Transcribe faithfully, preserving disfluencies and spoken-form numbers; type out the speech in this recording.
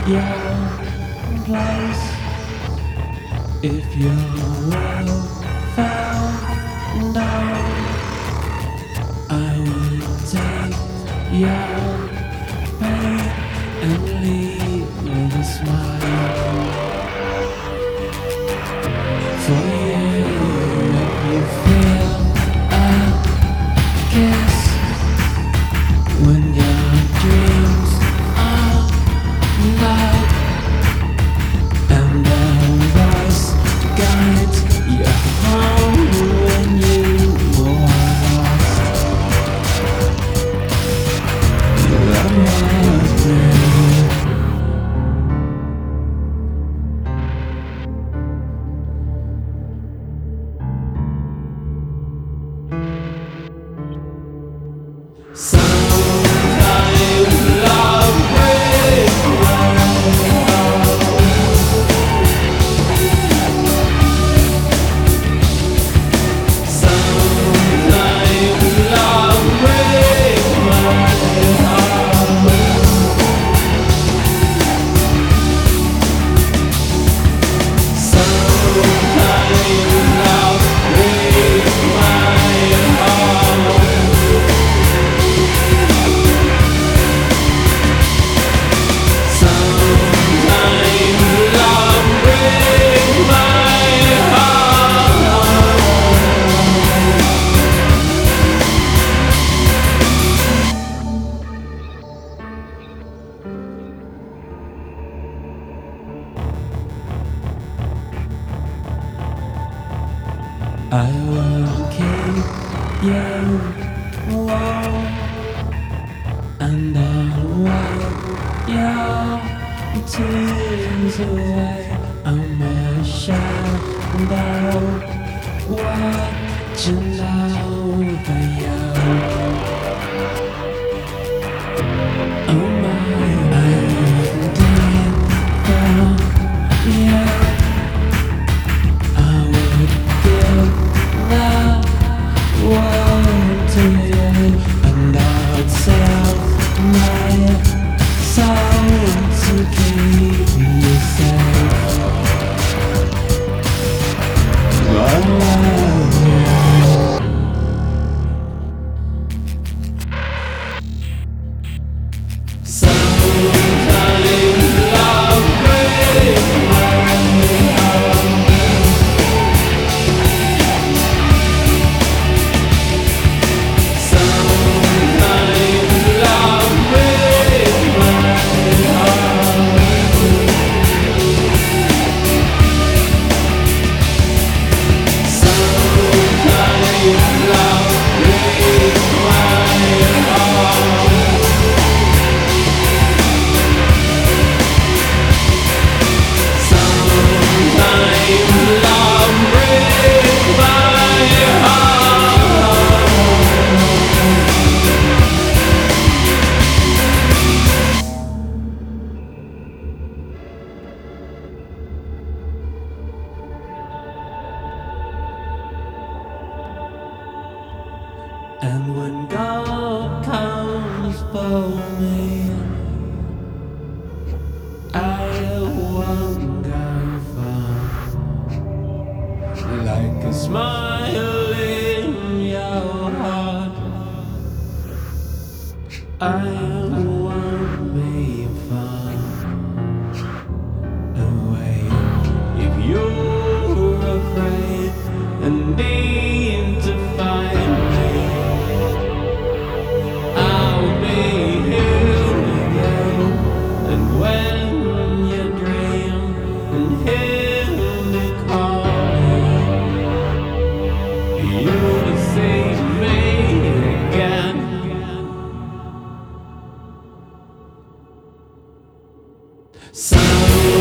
your place. If you're well found out, I would take your pain and leave with a smile. For you, if you feel a kiss when your dreams are loud and the voice guides you home when you are lost. Love was brave. Sometimes love breaks my heart. Sometimes love breaks my heart. Sometimes love breaks my heart. I will keep you warm and I'll wipe your tears away. I'm a shadow watching over you. Oh my, I'm dying for you. I would give the world to you, and I'd sell my soul to keep you safe. I love you. Sometimes love breaks my heart. And when God comes for me, I won't go far. Like a smile in your heart, I won't be far away. If you're afraid and need to find me, I'll be here with you. And when you dream and hear me calling, you'll see me again. So